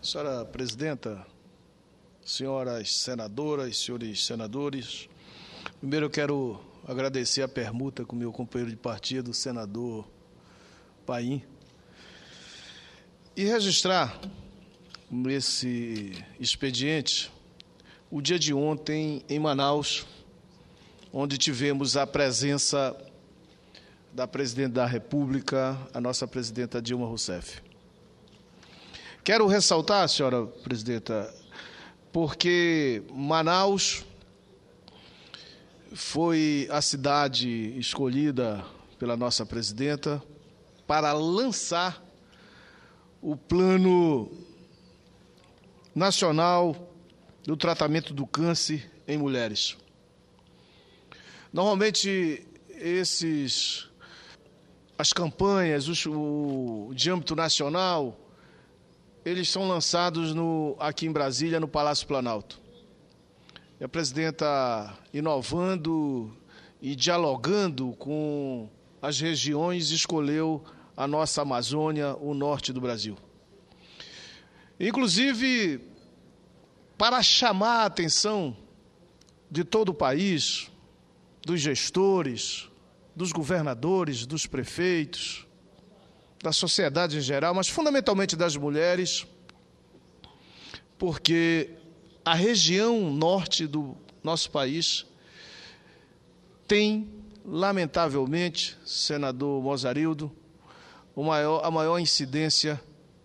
Senhora presidenta, senhoras senadoras, senhores senadores, primeiro eu quero agradecer a permuta com meu companheiro de partido, o senador Paim, e registrar nesse expediente o dia de ontem em Manaus, onde tivemos a presença da presidente da República, a nossa presidenta Dilma Rousseff. Quero ressaltar, senhora presidenta, porque Manaus foi a cidade escolhida pela nossa presidenta para lançar o Plano Nacional do Tratamento do Câncer em Mulheres. Normalmente, as campanhas de âmbito nacional, eles são lançados aqui em Brasília, no Palácio Planalto. E a presidenta, inovando e dialogando com as regiões, escolheu a nossa Amazônia, o norte do Brasil. Inclusive, para chamar a atenção de todo o país, dos gestores, dos governadores, dos prefeitos, da sociedade em geral, mas fundamentalmente das mulheres, porque a região norte do nosso país tem, lamentavelmente, senador Mozarildo, a maior incidência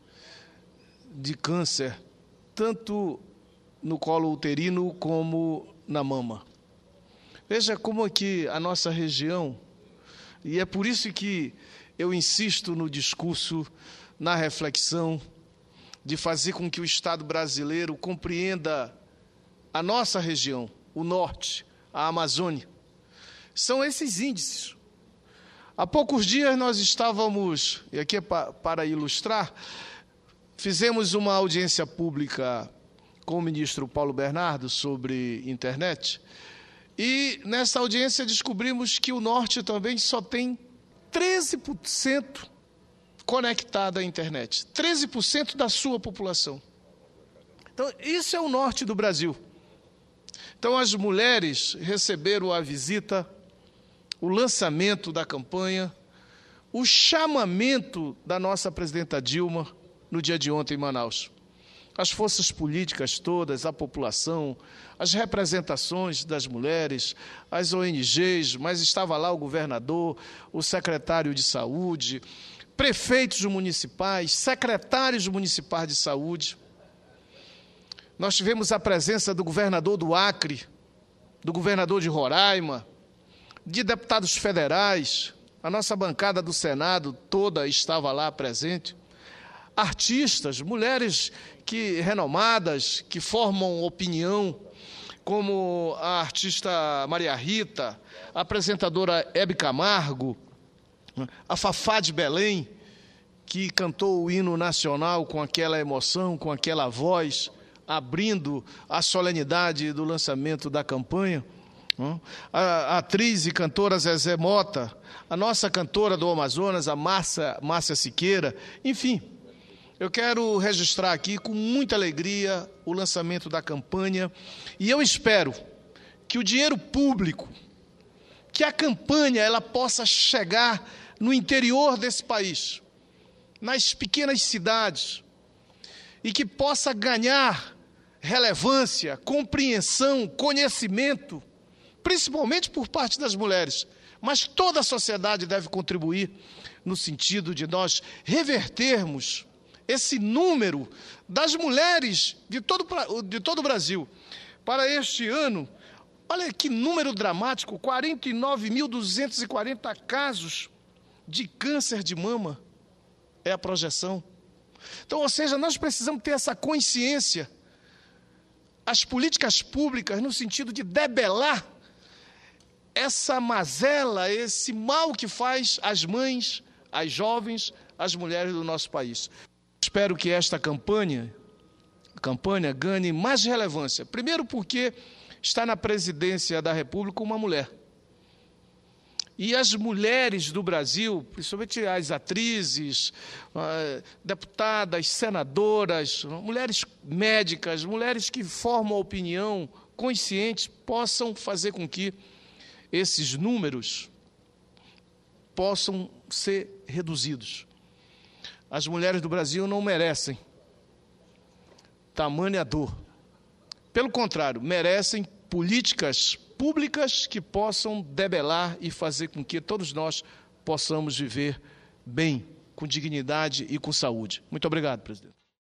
de câncer, tanto no colo uterino como na mama. Veja como aqui a nossa região, e é por isso que eu insisto no discurso, na reflexão, de fazer com que o Estado brasileiro compreenda a nossa região, o norte, a Amazônia. São esses índices. Há poucos dias nós estávamos, e aqui é para ilustrar, fizemos uma audiência pública com o ministro Paulo Bernardo sobre internet, e nessa audiência descobrimos que o norte também só tem 13% conectada à internet. 13% da sua população. Então, isso é o norte do Brasil. Então, as mulheres receberam a visita, o lançamento da campanha, o chamamento da nossa presidenta Dilma no dia de ontem em Manaus. As forças políticas todas, a população, as representações das mulheres, as ONGs, mas estava lá o governador, o secretário de saúde, prefeitos municipais, secretários municipais de saúde. Nós tivemos a presença do governador do Acre, do governador de Roraima, de deputados federais, a nossa bancada do Senado toda estava lá presente. Artistas, mulheres renomadas, que formam opinião, como a artista Maria Rita, a apresentadora Hebe Camargo, a Fafá de Belém, que cantou o hino nacional com aquela emoção, com aquela voz, abrindo a solenidade do lançamento da campanha. A atriz e cantora Zezé Mota, a nossa cantora do Amazonas, a Márcia Siqueira, enfim. Eu quero registrar aqui com muita alegria o lançamento da campanha e eu espero que o dinheiro público, que a campanha ela possa chegar no interior desse país, nas pequenas cidades, e que possa ganhar relevância, compreensão, conhecimento, principalmente por parte das mulheres, mas toda a sociedade deve contribuir no sentido de nós revertermos esse número das mulheres de todo o Brasil. Para este ano, olha que número dramático, 49.240 casos de câncer de mama é a projeção. Então, ou seja, nós precisamos ter essa consciência, as políticas públicas no sentido de debelar essa mazela, esse mal que faz as mães, as jovens, as mulheres do nosso país. Espero que esta campanha ganhe mais relevância. Primeiro porque está na presidência da República uma mulher. E as mulheres do Brasil, principalmente as atrizes, deputadas, senadoras, mulheres médicas, mulheres que formam opinião consciente, possam fazer com que esses números possam ser reduzidos. As mulheres do Brasil não merecem tamanha dor. Pelo contrário, merecem políticas públicas que possam debelar e fazer com que todos nós possamos viver bem, com dignidade e com saúde. Muito obrigado, presidente.